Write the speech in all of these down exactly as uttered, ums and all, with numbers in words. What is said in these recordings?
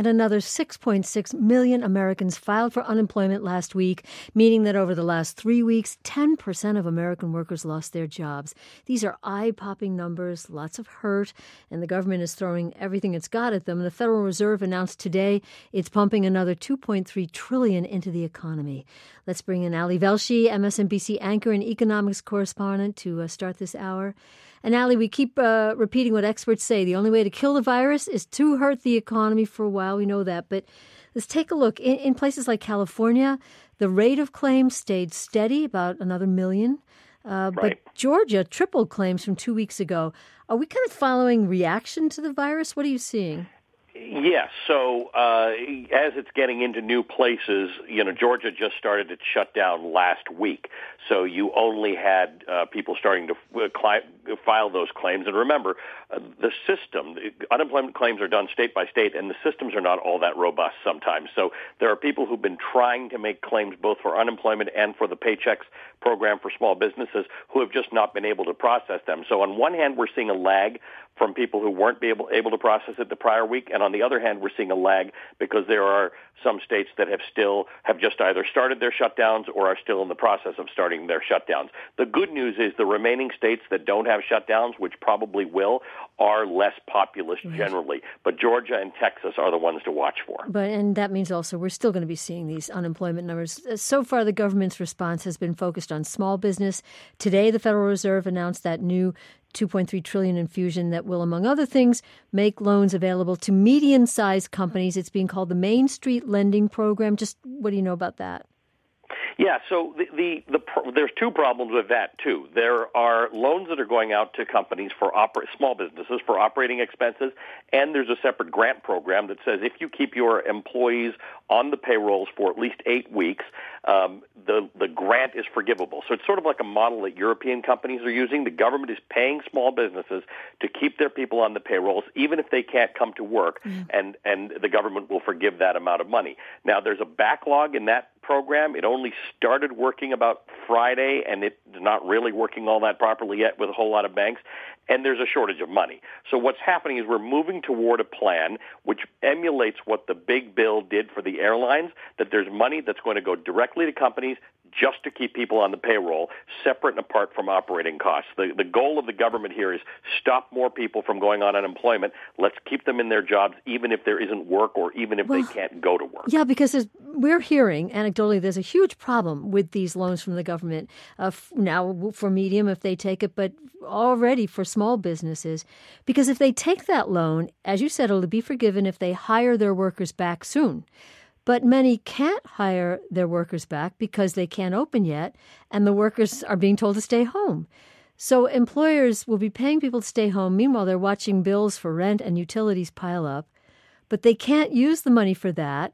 and another six point six million Americans filed for unemployment last week, meaning that over the last three weeks, ten percent of American workers lost their jobs. These are eye-popping numbers, lots of hurt, and the government is throwing everything it's got at them. The Federal Reserve announced today it's pumping another two point three trillion dollars into the economy. Let's bring in Ali Velshi, M S N B C anchor and economics correspondent, to uh, start this hour. And Ali, we keep uh, repeating what experts say. The only way to kill the virus is to hurt the economy for a while. We know that. But let's take a look. In, in places like California, the rate of claims stayed steady, about another million. Uh, right. But Georgia tripled claims from two weeks ago. Are we kind of following reaction to the virus? What are you seeing? Yes. So uh, as it's getting into new places, you know, Georgia just started its shutdown last week. So you only had uh, people starting to uh, cli- file those claims. And remember, uh, the system, unemployment claims are done state by state, and the systems are not all that robust sometimes. So there are people who've been trying to make claims both for unemployment and for the Paychecks program for small businesses who have just not been able to process them. So on one hand, we're seeing a lag from people who weren't be able, able to process it the prior week. And on the other hand, we're seeing a lag because there are some states that have still have just either started their shutdowns or are still in the process of starting their shutdowns. The good news is the remaining states that don't have shutdowns, which probably will, are less populous right. generally. But Georgia and Texas are the ones to watch for. But and that means also we're still going to be seeing these unemployment numbers. So far, the government's response has been focused on small business. Today, the Federal Reserve announced that new two point three trillion dollars infusion that will, among other things, make loans available to medium-sized companies. It's being called the Main Street Lending Program. Just what do you know about that? Yeah, so the, the, the there's two problems with that, too. There are loans that are going out to companies for oper- small businesses for operating expenses, and there's a separate grant program that says if you keep your employees on the payrolls for at least eight weeks, um, the, the grant is forgivable. So it's sort of like a model that European companies are using. The government is paying small businesses to keep their people on the payrolls, even if they can't come to work, mm. and, and the government will forgive that amount of money. Now, there's a backlog in that program. It only started working about Friday, and it's not really working all that properly yet with a whole lot of banks, and there's a shortage of money. So what's happening is we're moving toward a plan which emulates what the big bill did for the airlines, that there's money that's going to go directly to companies just to keep people on the payroll, separate and apart from operating costs. The, the goal of the government here is stop more people from going on unemployment. Let's keep them in their jobs, even if there isn't work or even if well, they can't go to work. Yeah, because we're hearing, anecdotally, there's a huge problem with these loans from the government. Uh, f- now, for medium, if they take it, but already for small businesses. Because if they take that loan, as you said, it'll be forgiven if they hire their workers back soon. But many can't hire their workers back because they can't open yet, and the workers are being told to stay home. So employers will be paying people to stay home. Meanwhile, they're watching bills for rent and utilities pile up. But they can't use the money for that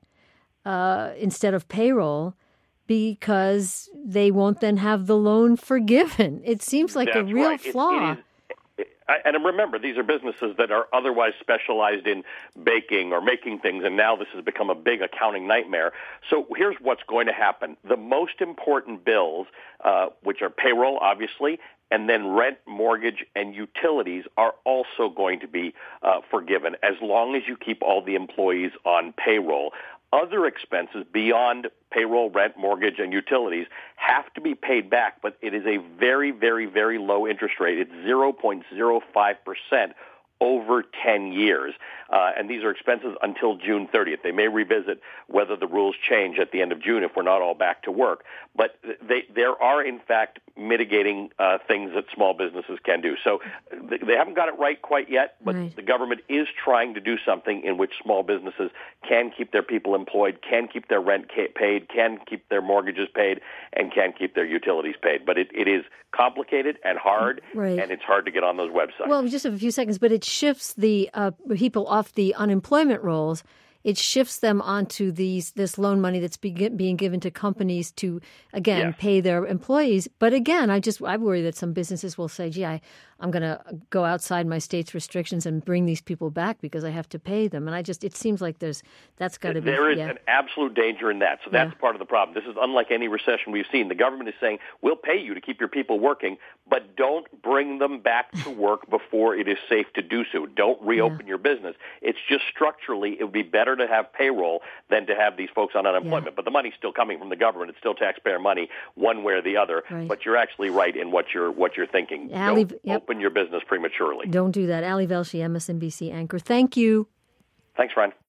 uh, instead of payroll because they won't then have the loan forgiven. It seems like That's a real right. flaw. It, it is. And remember, these are businesses that are otherwise specialized in baking or making things, and now this has become a big accounting nightmare. So here's what's going to happen. The most important bills, uh, which are payroll, obviously, and then rent, mortgage, and utilities are also going to be uh, forgiven as long as you keep all the employees on payroll. Other expenses beyond payroll, rent, mortgage, and utilities have to be paid back, but it is a very, very, very low interest rate. It's zero point zero five percent over ten years. Uh, and these are expenses until June thirtieth. They may revisit whether the rules change at the end of June if we're not all back to work. But they, there are, in fact, mitigating uh, things that small businesses can do. So they haven't got it right quite yet, but right. the government is trying to do something in which small businesses can keep their people employed, can keep their rent paid, can keep their mortgages paid, and can keep their utilities paid. But it, it is complicated and hard, right. and it's hard to get on those websites. Well, we just have a few seconds, but it shifts the uh, people off the unemployment rolls. It shifts them onto these this loan money that's be, being given to companies to, again, yes. pay their employees. But again, I just I worry that some businesses will say, gee, I, I'm going to go outside my state's restrictions and bring these people back because I have to pay them. And I just it seems like there's that's got to be. There is yeah. an absolute danger in that. So that's yeah. part of the problem. This is unlike any recession we've seen. The government is saying, we'll pay you to keep your people working, but don't bring them back to work before it is safe to do so. Don't reopen yeah. your business. It's just structurally, it would be better to have payroll than to have these folks on unemployment. Yeah. But the money's still coming from the government. It's still taxpayer money one way or the other. Right. But you're actually right in what you're what you're thinking. Ali, don't yep. open your business prematurely. Don't do that. Ali Velshi, M S N B C anchor. Thank you. Thanks, Ryan.